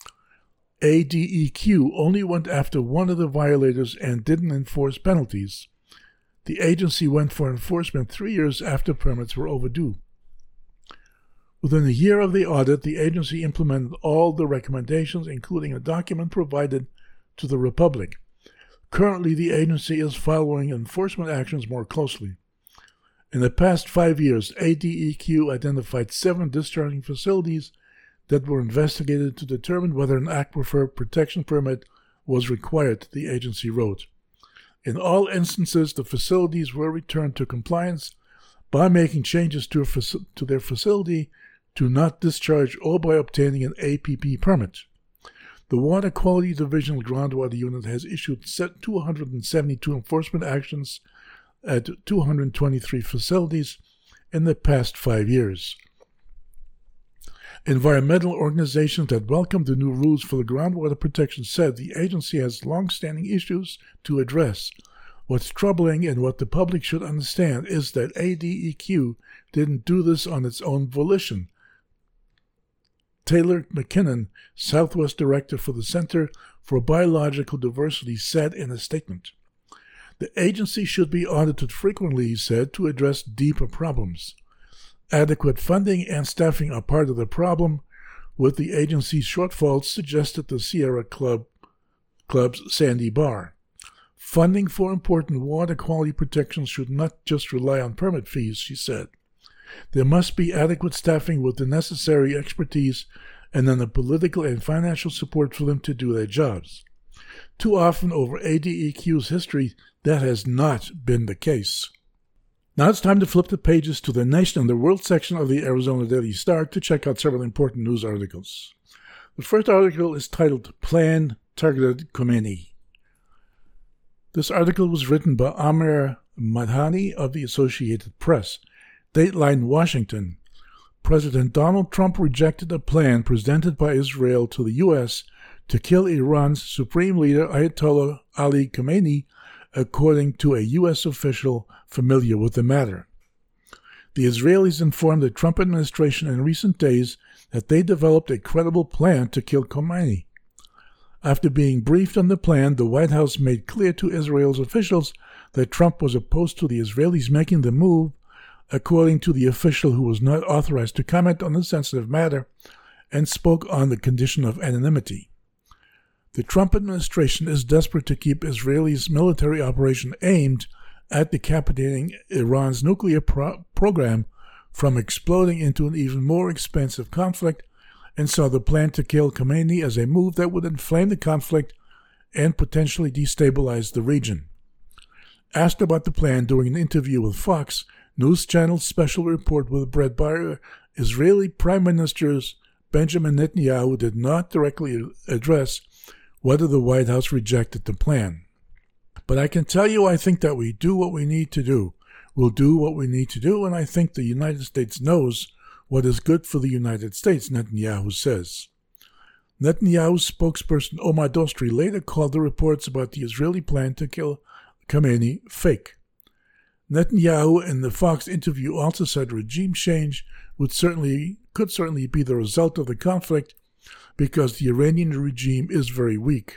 ADEQ only went after one of the violators and didn't enforce penalties. The agency went for enforcement 3 years after permits were overdue. Within a year of the audit, the agency implemented all the recommendations, including a document provided to the Republic. Currently, the agency is following enforcement actions more closely. In the past 5 years, ADEQ identified 7 discharging facilities that were investigated to determine whether an aquifer protection permit was required, the agency wrote. In all instances, the facilities were returned to compliance by making changes to their facility to not discharge or by obtaining an APP permit. The Water Quality Divisional Groundwater Unit has issued 272 enforcement actions at 223 facilities in the past 5 years. Environmental organizations that welcomed the new rules for the groundwater protection said the agency has long-standing issues to address. What's troubling and what the public should understand is that ADEQ didn't do this on its own volition. Taylor McKinnon, Southwest Director for the Center for Biological Diversity, said in a statement, "The agency should be audited frequently," he said, "to address deeper problems. Adequate funding and staffing are part of the problem, with the agency's shortfalls," suggested the Sierra Club's Sandy Barr. "Funding for important water quality protections should not just rely on permit fees," she said. "There must be adequate staffing with the necessary expertise and then the political and financial support for them to do their jobs. Too often over ADEQ's history, that has not been the case." Now it's time to flip the pages to the Nation and the World section of the Arizona Daily Star to check out several important news articles. The first article is titled "Plan Targeted Khomeini." This article was written by Amir Madhani of the Associated Press. Dateline, Washington. President Donald Trump rejected a plan presented by Israel to the U.S. to kill Iran's supreme leader Ayatollah Ali Khamenei, according to a U.S. official familiar with the matter. The Israelis informed the Trump administration in recent days that they developed a credible plan to kill Khamenei. After being briefed on the plan, the White House made clear to Israel's officials that Trump was opposed to the Israelis making the move, according to the official who was not authorized to comment on the sensitive matter and spoke on the condition of anonymity. The Trump administration is desperate to keep Israel's military operation aimed at decapitating Iran's nuclear program from exploding into an even more expensive conflict, and saw the plan to kill Khamenei as a move that would inflame the conflict and potentially destabilize the region. Asked about the plan during an interview with Fox News Channel's special report with Brett Baier, Israeli Prime Minister Benjamin Netanyahu did not directly address whether the White House rejected the plan. "But I can tell you I think that we do what we need to do. We'll do what we need to do, and I think the United States knows what is good for the United States," Netanyahu says. Netanyahu's spokesperson Omar Dostri later called the reports about the Israeli plan to kill Khamenei fake. Netanyahu in the Fox interview also said regime change could certainly be the result of the conflict because the Iranian regime is very weak.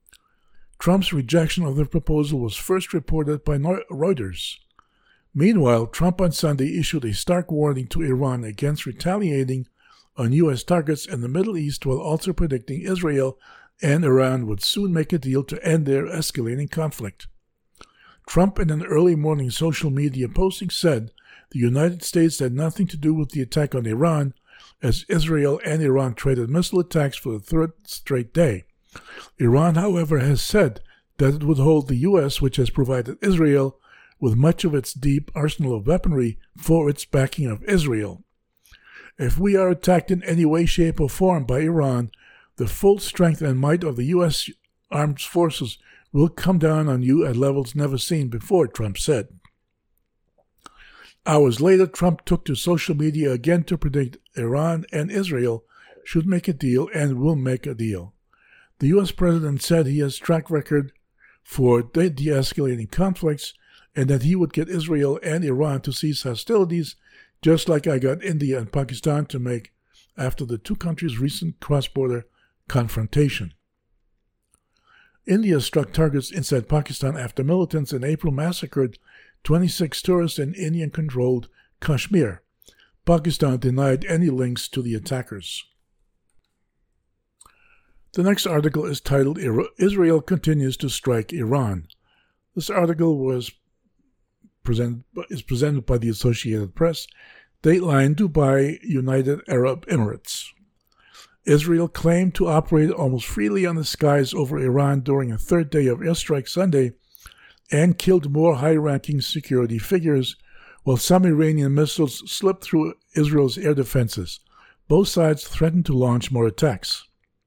Trump's rejection of the proposal was first reported by Reuters. Meanwhile, Trump on Sunday issued a stark warning to Iran against retaliating on U.S. targets in the Middle East, while also predicting Israel and Iran would soon make a deal to end their escalating conflict. Trump, in an early morning social media posting, said the United States had nothing to do with the attack on Iran, as Israel and Iran traded missile attacks for the third straight day. Iran, however, has said that it would hold the U.S., which has provided Israel with much of its deep arsenal of weaponry, for its backing of Israel. "If we are attacked in any way, shape, or form by Iran, the full strength and might of the U.S. armed forces will come down on you at levels never seen before," Trump said. Hours later, Trump took to social media again to predict Iran and Israel should make a deal and will make a deal. The U.S. president said he has track record for de-escalating conflicts and that he would get Israel and Iran to cease hostilities, just like I got India and Pakistan to make after the two countries' recent cross-border confrontation. India struck targets inside Pakistan after militants in April massacred 26 tourists in Indian-controlled Kashmir. Pakistan denied any links to the attackers. The next article is titled "Israel Continues to Strike Iran." This article is presented by the Associated Press. Dateline, Dubai, United Arab Emirates. Israel claimed to operate almost freely on the skies over Iran during a third day of airstrikes Sunday and killed more high-ranking security figures, while some Iranian missiles slipped through Israel's air defenses. Both sides threatened to launch more attacks.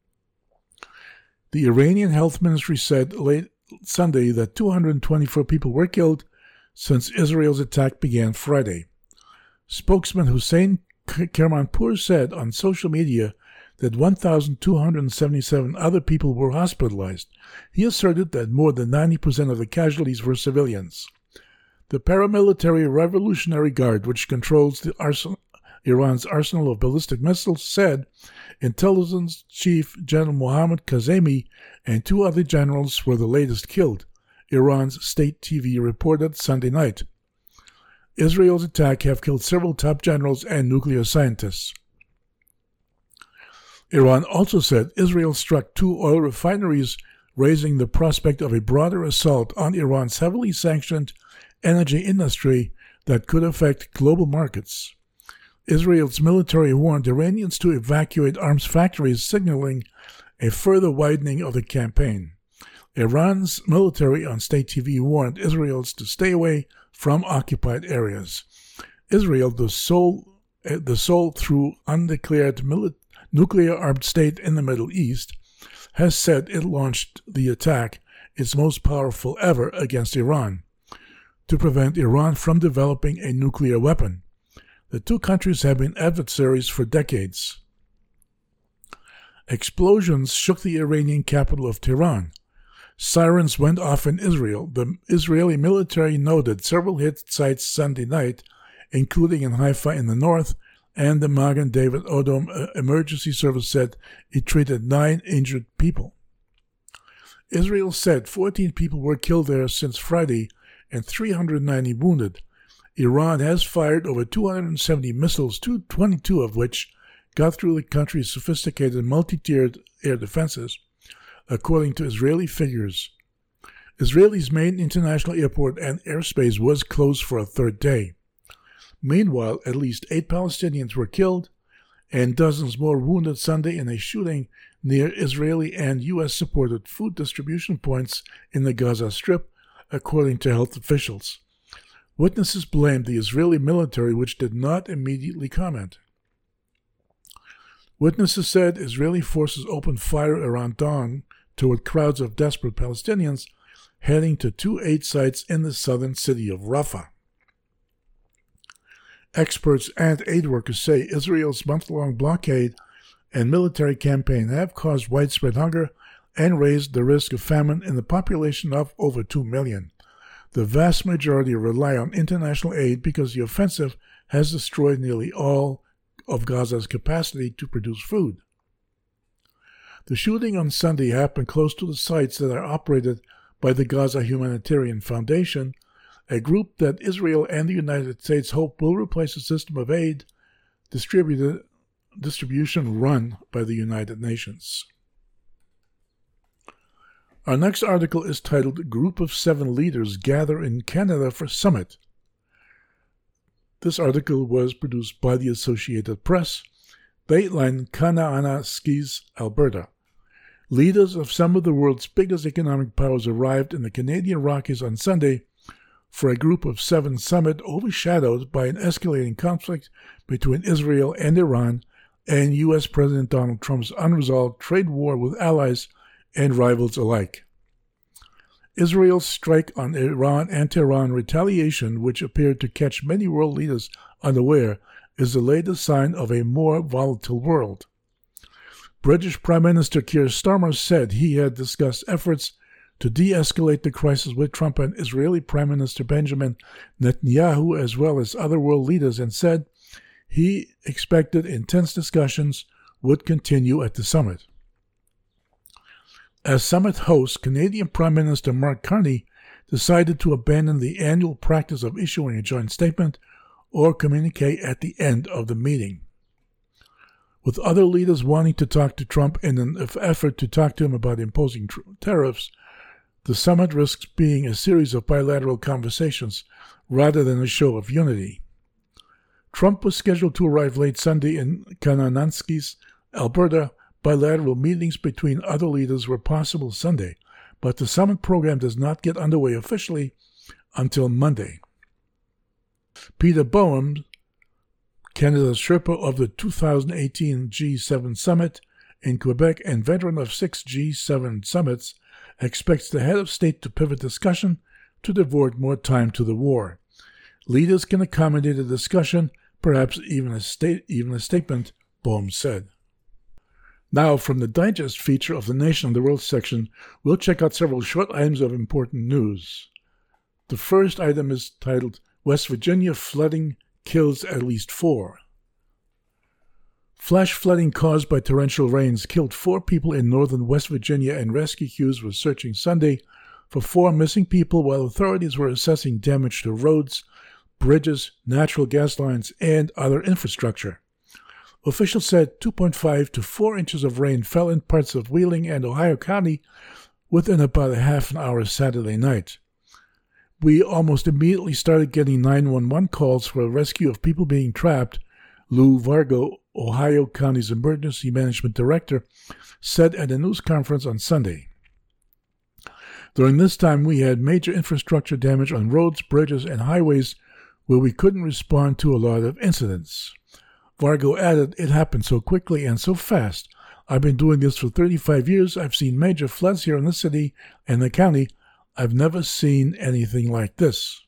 The Iranian Health Ministry said late Sunday that 224 people were killed since Israel's attack began Friday. Spokesman Hussein Kermanpour said on social media that 1,277 other people were hospitalized. He asserted that more than 90% of the casualties were civilians. The paramilitary Revolutionary Guard, which controls Iran's arsenal of ballistic missiles, said Intelligence Chief General Mohammad Kazemi and 2 other generals were the latest killed, Iran's state TV reported Sunday night. Israel's attack have killed several top generals and nuclear scientists. Iran also said Israel struck 2 oil refineries, raising the prospect of a broader assault on Iran's heavily sanctioned energy industry that could affect global markets. Israel's military warned Iranians to evacuate arms factories, signaling a further widening of the campaign. Iran's military on state TV warned Israelis to stay away from occupied areas. Israel, the sole through undeclared nuclear-armed state in the Middle East, has said it launched the attack, its most powerful ever, against Iran, to prevent Iran from developing a nuclear weapon. The 2 countries have been adversaries for decades. Explosions shook the Iranian capital of Tehran. Sirens went off in Israel. The Israeli military noted several hit sites Sunday night, including in Haifa in the north, and the Magen David Adom emergency service said it treated 9 injured people. Israel said 14 people were killed there since Friday and 390 wounded. Iran has fired over 270 missiles, 22 of which got through the country's sophisticated multi-tiered air defenses, according to Israeli figures. Israel's main international airport and airspace was closed for a third day. Meanwhile, at least 8 Palestinians were killed and dozens more wounded Sunday in a shooting near Israeli and U.S.-supported food distribution points in the Gaza Strip, according to health officials. Witnesses blamed the Israeli military, which did not immediately comment. Witnesses said Israeli forces opened fire around dawn toward crowds of desperate Palestinians heading to 2 aid sites in the southern city of Rafah. Experts and aid workers say Israel's month-long blockade and military campaign have caused widespread hunger and raised the risk of famine in the population of over 2 million. The vast majority rely on international aid because the offensive has destroyed nearly all of Gaza's capacity to produce food. The shooting on Sunday happened close to the sites that are operated by the Gaza Humanitarian Foundation, a group that Israel and the United States hope will replace a system of aid distribution run by the United Nations. Our next article is titled Group of 7 Leaders Gather in Canada for Summit. This article was produced by the Associated Press. Dateline, Kananaskis, Alberta. Leaders of some of the world's biggest economic powers arrived in the Canadian Rockies on Sunday for a Group of 7 summit overshadowed by an escalating conflict between Israel and Iran and U.S. President Donald Trump's unresolved trade war with allies and rivals alike. Israel's strike on Iran and Tehran retaliation, which appeared to catch many world leaders unaware, is the latest sign of a more volatile world. British Prime Minister Keir Starmer said he had discussed efforts to de-escalate the crisis with Trump and Israeli Prime Minister Benjamin Netanyahu, as well as other world leaders, and said he expected intense discussions would continue at the summit. As summit host, Canadian Prime Minister Mark Carney decided to abandon the annual practice of issuing a joint statement or communique at the end of the meeting. With other leaders wanting to talk to Trump in an effort to talk to him about imposing tariffs, the summit risks being a series of bilateral conversations rather than a show of unity. Trump was scheduled to arrive late Sunday in Kananaskis, Alberta, Bilateral meetings between other leaders were possible Sunday, but the summit program does not get underway officially until Monday. Peter Boehm, Canada's Sherpa of the 2018 G7 summit in Quebec and veteran of 6 G7 summits, expects the head of state to pivot discussion to devote more time to the war. Leaders can accommodate a discussion, perhaps even a statement, Boehm said. Now, from the digest feature of the Nation of the World section, we'll check out several short items of important news. The first item is titled, West Virginia Flooding Kills at Least 4. Flash flooding caused by torrential rains killed 4 people in northern West Virginia, and rescue crews were searching Sunday for 4 missing people while authorities were assessing damage to roads, bridges, natural gas lines, and other infrastructure. Officials said 2.5 to 4 inches of rain fell in parts of Wheeling and Ohio County within about a half an hour Saturday night. We almost immediately started getting 911 calls for a rescue of people being trapped, Lou Vargo, Ohio County's Emergency Management Director, said at a news conference on Sunday. During this time, we had major infrastructure damage on roads, bridges, and highways where we couldn't respond to a lot of incidents. Vargo added, "It happened so quickly and so fast. I've been doing this for 35 years. I've seen major floods here in the city and the county. I've never seen anything like this."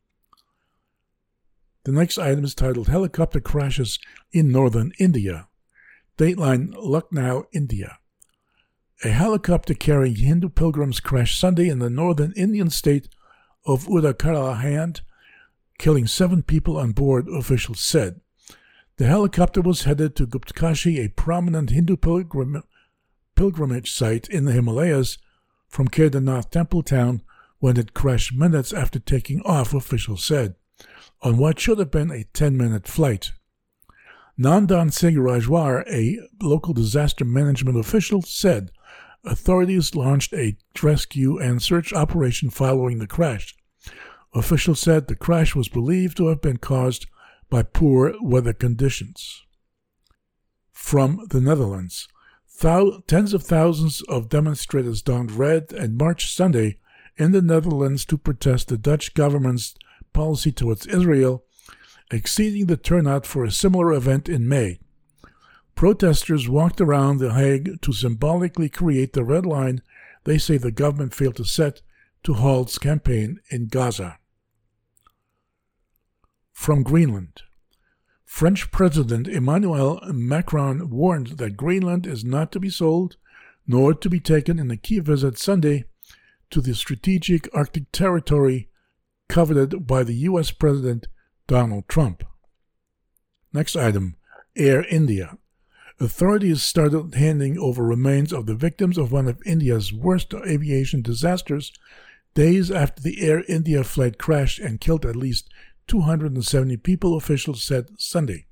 The next item is titled, Helicopter Crashes in Northern India. Dateline, Lucknow, India. A helicopter carrying Hindu pilgrims crashed Sunday in the northern Indian state of Uttarakhand, killing 7 people on board, officials said. The helicopter was headed to Guptkashi, a prominent Hindu pilgrimage site in the Himalayas, from Kedarnath Temple Town, when it crashed minutes after taking off, officials said, on what should have been a 10-minute flight. Nandan Singh Rajwar, a local disaster management official, said authorities launched a rescue and search operation following the crash. Officials said the crash was believed to have been caused by poor weather conditions. From the Netherlands, tens of thousands of demonstrators donned red and marched Sunday in the Netherlands to protest the Dutch government's policy towards Israel, exceeding the turnout for a similar event in May. Protesters walked around The Hague to symbolically create the red line they say the government failed to set to halt campaign in Gaza. From Greenland, French President Emmanuel Macron warned that Greenland is not to be sold nor to be taken in a key visit Sunday to the strategic Arctic territory coveted by the U.S. President Donald Trump. Next item, Air India. Authorities started handing over remains of the victims of one of India's worst aviation disasters days after the Air India flight crashed and killed at least 270 people, officials said Sunday.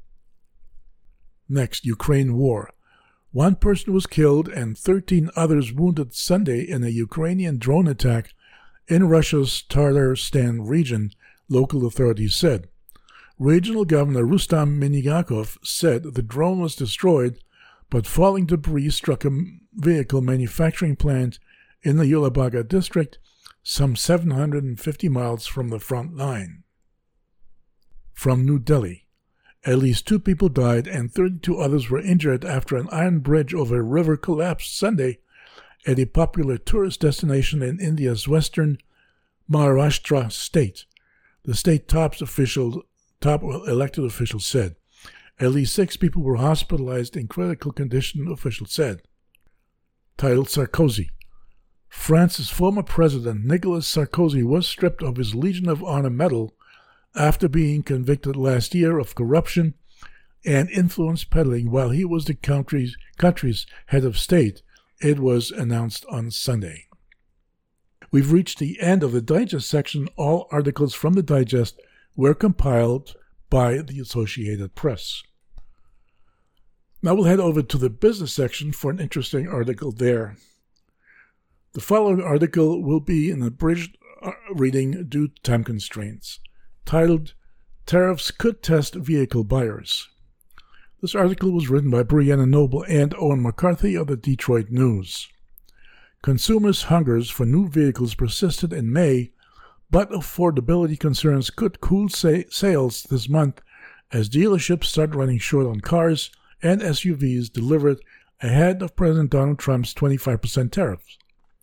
Next, Ukraine war. 1 person was killed and 13 others wounded Sunday in a Ukrainian drone attack in Russia's Tatarstan region, local authorities said. Regional Governor Rustam Minigakov said the drone was destroyed, but falling debris struck a vehicle manufacturing plant in the Yulabaga district, some 750 miles from the front line. From New Delhi, at least 2 people died and 32 others were injured after an iron bridge over a river collapsed Sunday at a popular tourist destination in India's western Maharashtra state. The state top elected official said. At least 6 people were hospitalized in critical condition, officials said. Titled Sarkozy. France's former president Nicolas Sarkozy was stripped of his Legion of Honor medal after being convicted last year of corruption and influence peddling while he was the country's head of state, it was announced on Sunday. We've reached the end of the Digest section. All articles from the Digest were compiled by the Associated Press. Now we'll head over to the business section for an interesting article there. The following article will be an abridged reading due to time constraints, titled, Tariffs Could Test Vehicle Buyers. This article was written by Brianna Noble and Owen McCarthy of the Detroit News. Consumers' hungers for new vehicles persisted in May, but affordability concerns could cool sales this month as dealerships start running short on cars and SUVs delivered ahead of President Donald Trump's 25% tariffs.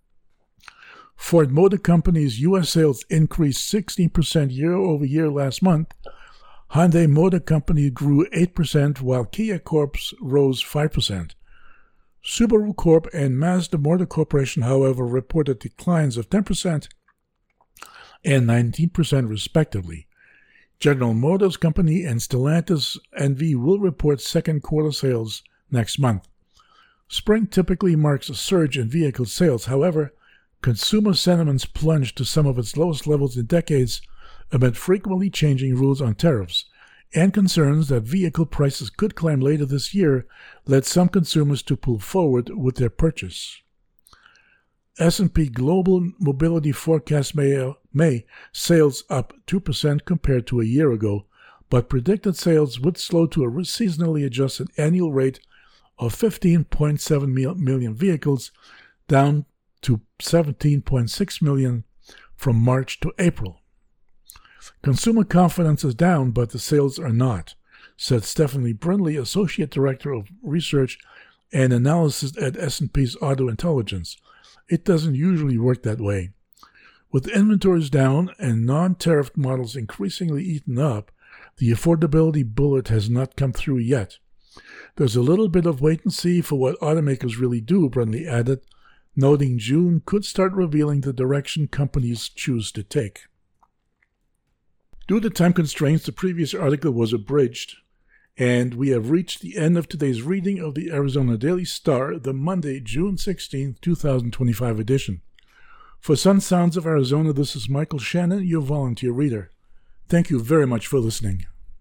Ford Motor Company's U.S. sales increased 16% year-over-year last month. Hyundai Motor Company grew 8%, while Kia Corp rose 5%. Subaru Corp and Mazda Motor Corporation, however, reported declines of 10% and 19% respectively. General Motors Company and Stellantis NV will report second quarter sales next month. Spring typically marks a surge in vehicle sales. However, consumer sentiments plunged to some of its lowest levels in decades amid frequently changing rules on tariffs, and concerns that vehicle prices could climb later this year led some consumers to pull forward with their purchase. S&P Global Mobility forecast May sales up 2% compared to a year ago, but predicted sales would slow to a seasonally adjusted annual rate of 15.7 million vehicles, down to 17.6 million from March to April. Consumer confidence is down, but the sales are not, said Stephanie Brindley, Associate Director of Research and Analysis at S&P's Auto Intelligence. It doesn't usually work that way. With inventories down and non-tariffed models increasingly eaten up, the affordability bullet has not come through yet. There's a little bit of wait and see for what automakers really do, Brindley added, noting June could start revealing the direction companies choose to take. Due to time constraints, the previous article was abridged, and we have reached the end of today's reading of the Arizona Daily Star, the Monday, June 16, 2025 edition. For Sun Sounds of Arizona, this is Michael Shannon, your volunteer reader. Thank you very much for listening.